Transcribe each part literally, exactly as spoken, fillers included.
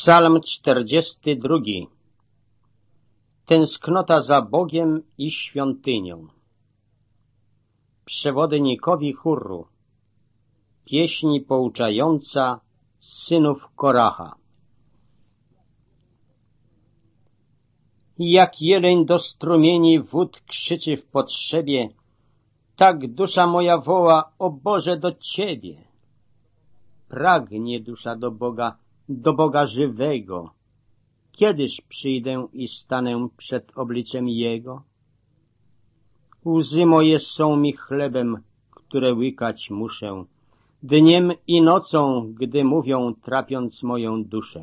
Psalm czterdziesty drugi. Tęsknota za Bogiem i świątynią. Przewodnikowi chóru. Pieśń pouczająca synów Koracha. Jak jeleń do strumieni wód krzyczy w potrzebie, tak dusza moja woła, o Boże, do Ciebie. Pragnie dusza do Boga, do Boga żywego. Kiedyż przyjdę i stanę przed obliczem Jego? Łzy moje są mi chlebem, które łykać muszę, dniem i nocą, gdy mówią, trapiąc moją duszę.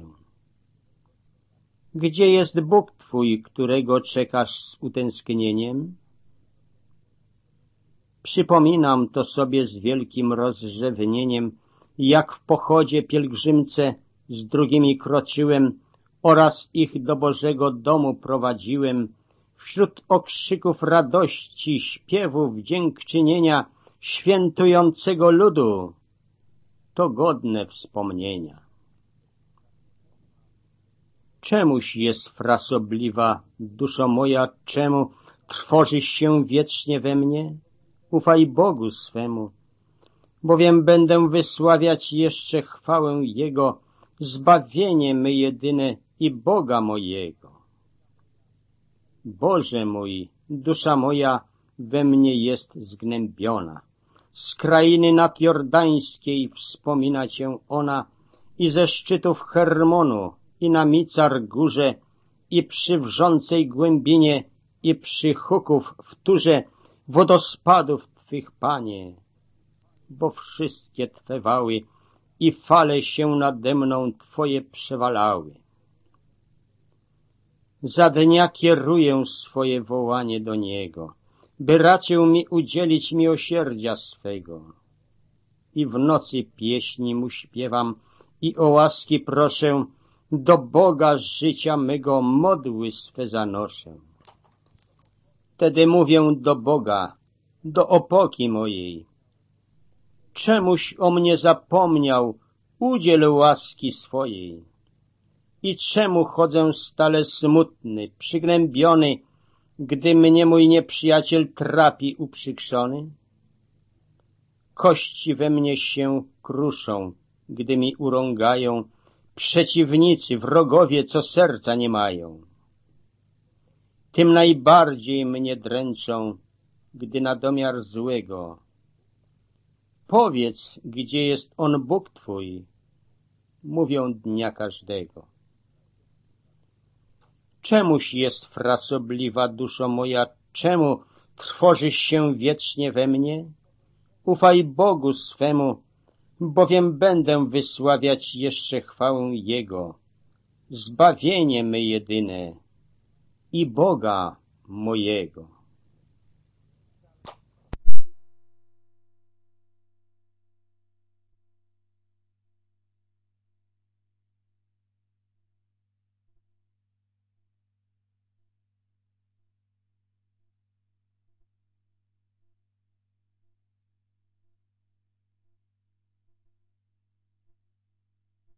Gdzie jest Bóg Twój, którego czekasz z utęsknieniem? Przypominam to sobie z wielkim rozrzewnieniem, jak w pochodzie pielgrzymce z drugimi kroczyłem oraz ich do Bożego domu prowadziłem, wśród okrzyków radości, śpiewów, dziękczynienia świętującego ludu. To godne wspomnienia. Czemuś jest frasobliwa duszo moja, czemu trwożysz się wiecznie we mnie? Ufaj Bogu swemu, bowiem będę wysławiać jeszcze chwałę Jego, zbawienie my jedyne i Boga mojego. Boże mój, dusza moja we mnie jest zgnębiona. Z krainy nadjordańskiej wspomina Cię ona i ze szczytów Hermonu, i na Micar górze, i przy wrzącej głębinie, i przy huków wtórze wodospadów Twych, Panie, bo wszystkie Twe wały i fale się nade mną Twoje przewalały. Za dnia kieruję swoje wołanie do Niego, by raczył mi udzielić miłosierdzia swego. I w nocy pieśni Mu śpiewam i o łaski proszę, do Boga życia mego modły swe zanoszę. Wtedy mówię do Boga, do opoki mojej. Czemuś o mnie zapomniał, udziel łaski swojej. I czemu chodzę stale smutny, przygnębiony, gdy mnie mój nieprzyjaciel trapi uprzykrzony? Kości we mnie się kruszą, gdy mi urągają przeciwnicy, wrogowie, co serca nie mają. Tym najbardziej mnie dręczą, gdy na domiar złego. Powiedz, gdzie jest On Bóg Twój, mówią dnia każdego. Czemuś jest frasobliwa duszo moja, czemu trwożysz się wiecznie we mnie? Ufaj Bogu swemu, bowiem będę wysławiać jeszcze chwałę Jego, zbawienie my jedyne i Boga mojego.